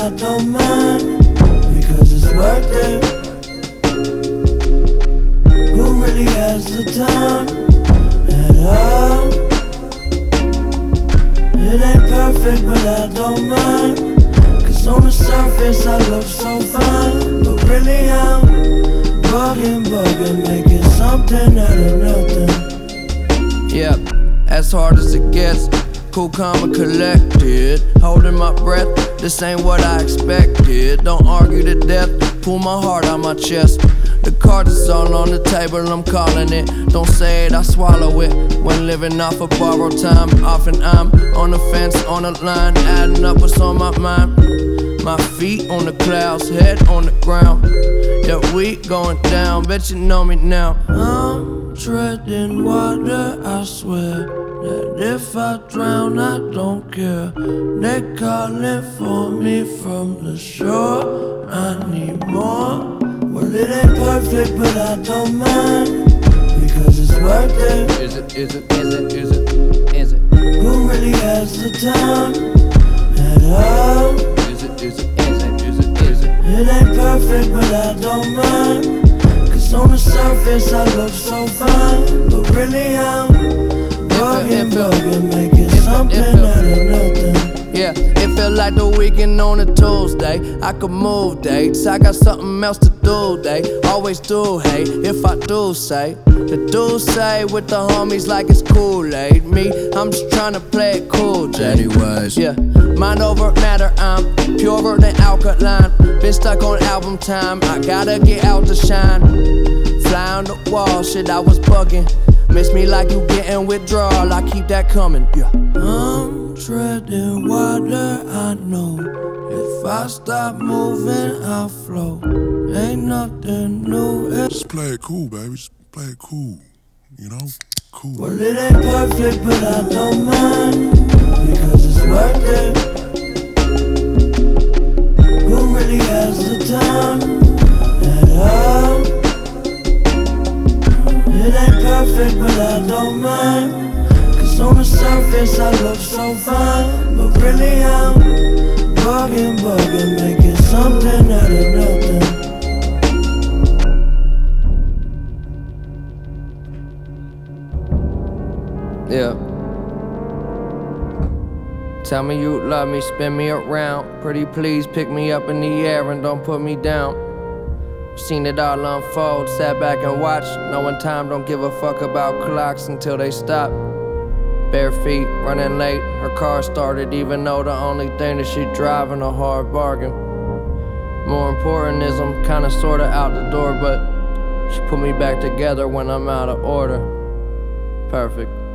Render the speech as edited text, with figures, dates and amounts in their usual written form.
I don't mind, because it's worth it. Who really has the time at all? It ain't perfect, but I don't mind, cause on the surface I look so fine. But really I'm bugging, making something out of nothing. Yeah, as hard as it gets, cool, calm, and collected. Holding my breath, this ain't what I expected. Don't argue to death, pull my heart out my chest. The cards is all on the table, I'm calling it. Don't say it, I swallow it. When living off of borrowed time, often I'm on the fence, on the line, adding up what's on my mind. My feet on the clouds, head on the ground. Yeah, we going down, bet you know me now. I'm treading water, I swear that if I drown, I don't care. They calling for me from the shore, I need more. Well, it ain't perfect, but I don't mind, because it's worth it. Is it? Who really has the time at all? Is it? It ain't perfect, but I don't mind, cause on the surface I look so fine. But really I'm bugging, making something out of nothing. Yeah, it feel like the weekend on a Tuesday. I could move dates, I got something else to do, they always do hate if I do say. The dudes say with the homies like it's Kool-Aid. Me, I'm just trying to play it cool, J. Anyways, yeah, mind over matter, I'm purer than alkaline. Been stuck on album time, I gotta get out to shine. Fly on the wall, shit, I was bugging. Miss me like you getting withdrawal, I keep that coming, yeah. I'm treading water, I know. If I stop moving, I'll float. Ain't nothing new. just play it cool, baby. Just play it cool. You know? Cool. Well, it ain't perfect, but I don't mind, because it's worth it. Who really has the time at all? It ain't perfect, but I don't mind, cause on the surface I look so fine. But really I'm bugging, making something out of nothing. Yeah. Tell me you love me, spin me around. Pretty please pick me up in the air and don't put me down. Seen it all unfold, sat back and watched, knowing time don't give a fuck about clocks until they stop. Bare feet, running late, her car started even though the only thing that she driving a hard bargain. More important is I'm kinda sorta out the door, but she put me back together when I'm out of order. Perfect.